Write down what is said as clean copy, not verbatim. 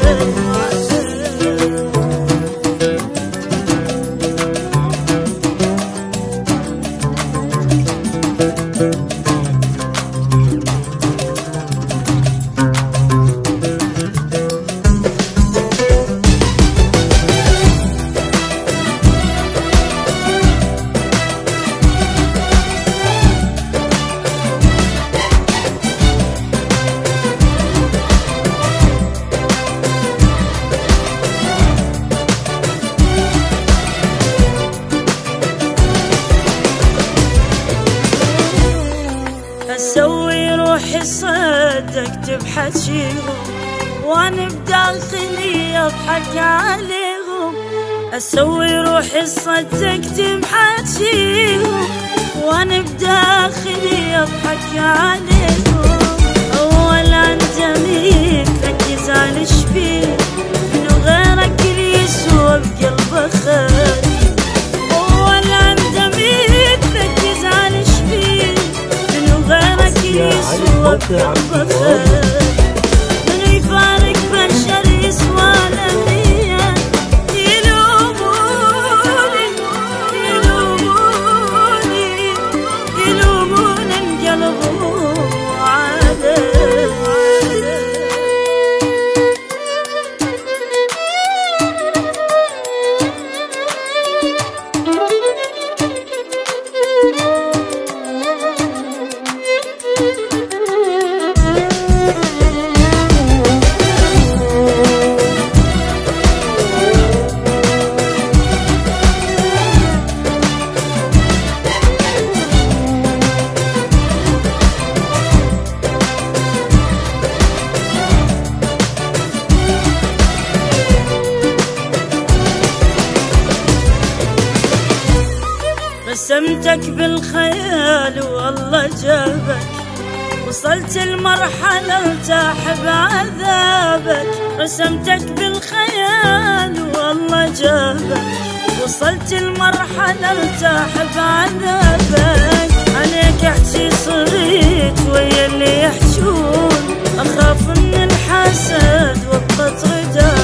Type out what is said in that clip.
اسوي روحي صدقت بحجيهم وانا بداخلي اضحك عليهم، اسوي روحي صدقت بحجيهم وانا بداخلي اضحك عليهم. اولا جميل ركز على الشبيه انه غيرك اللي يسوى بقلبه خير. اولا جميل ركز على الشبيه انه غيرك اللي يسوى بقلبه خير. من يفارق بشر يسوى لهيه يلوموني يلوموني يلومون انقلبوا عليه. رسمتك بالخيال والله جابك، وصلت المرحلة ارتاح بعذابك. رسمتك بالخيال والله جابك، وصلت المرحلة ارتاح بعذابك. عليك احكي صريت ويا اللي يحجون، اخاف من الحسد وابقى غدابك.